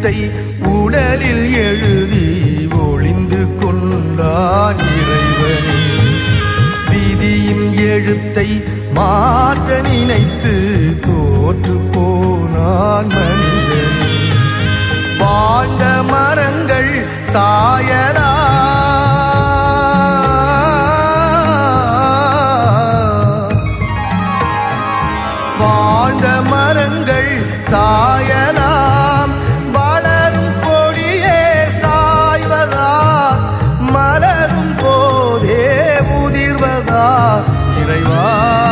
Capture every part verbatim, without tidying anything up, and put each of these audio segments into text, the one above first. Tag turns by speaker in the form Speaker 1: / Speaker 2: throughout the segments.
Speaker 1: எழுத்தை உடலில் எழுதி ஒளிந்து கொண்டான் இறைவனே. விதியின் எழுத்தை மாற்ற நினைத்து தோற்று போனான் மனிதனே. வாழ்ந்த மரங்கள் சாயலா வாழ்ந்த மரங்கள் சாயலாம், வளரும் கொடியே சாய்வதா, மலரும் போதே உதிர்வதா இறைவா.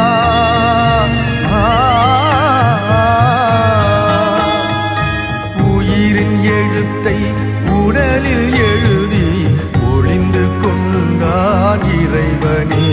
Speaker 1: உயிரின் எழுத்தை உடலில் எழுதி ஒளிந்து கொண்டான் இறைவனே.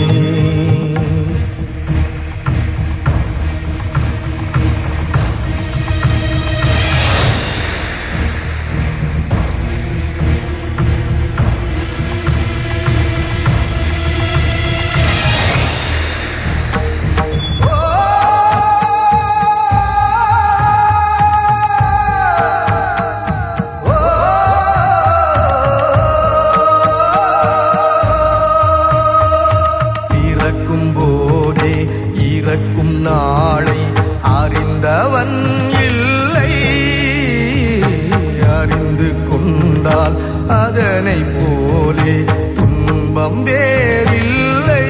Speaker 1: இறக்கும் நாளை அறிந்தவன் இல்லை, அறிந்து கொண்டால் அதனை போலே துன்பம் வேறில்லை.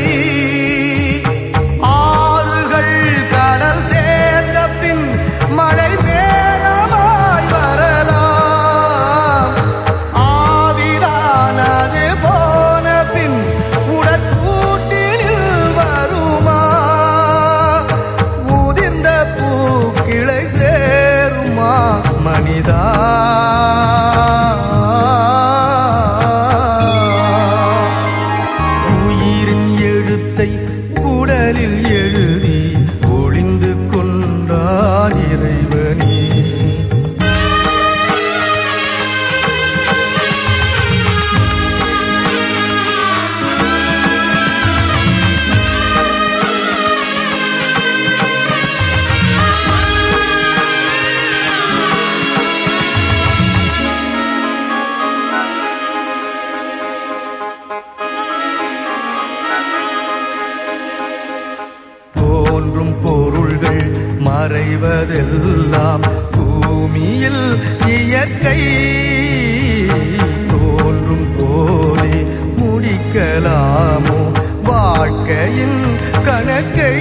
Speaker 1: ஆறுகள் கடல் சேர்ந்த பின் மழை வேகமாய் வரலாம், ஆவிதானது போன பின் உடற்கூட்டில் வருமா, கிளை சேருமா மனிதா. உயிரின் எழுத்தை உடலில் எழுதி ஒளிந்து கொண்டான் இறைவனே. தோன்றும் பொருள்கள் மறைவதெல்லாம் பூமியில் இயற்கை, தோன்றும் போலே முடிக்கலாமோ வாழ்க்கையின் கணக்கை.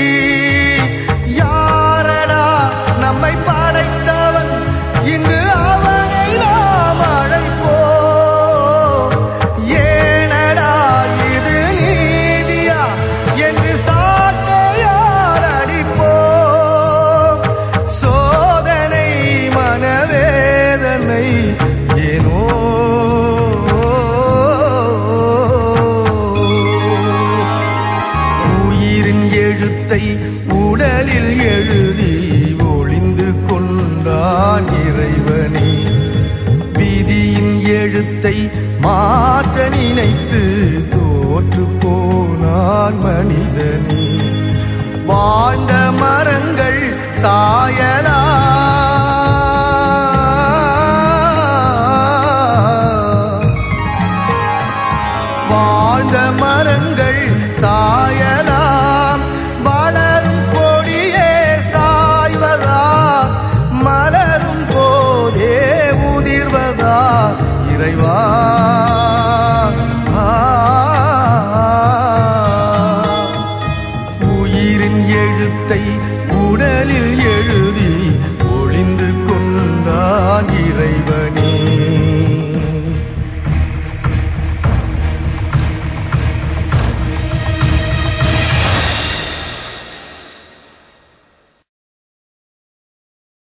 Speaker 1: யாரடா நம்மை படைத்தவன், இங்கு அவனை நாம் அழைப்போம். ஏனடா இது நீதியா என்று சாட்டையால் அடிப்போம். சோதனை மனவேதனை ஏனோ உயிரின் எழுத்தை உடலில் எழுதி ஒளிந்து கொண்டான் இறைவனே. விதியின் எழுத்தை மாற்ற நினைத்து தோற்று போனான் மனிதனே. வாழ்ந்த மரங்கள் சாயலா, வாழ்ந்த மரங்கள் சாயலாம், வளரும் கொடியே சாய்வதா, மலரும் போதே உதிர்வதா இறைவா. உயிரின் எழுத்தை உடலில் எழுதி ஒளிந்து கொண்டான் இறைவன்.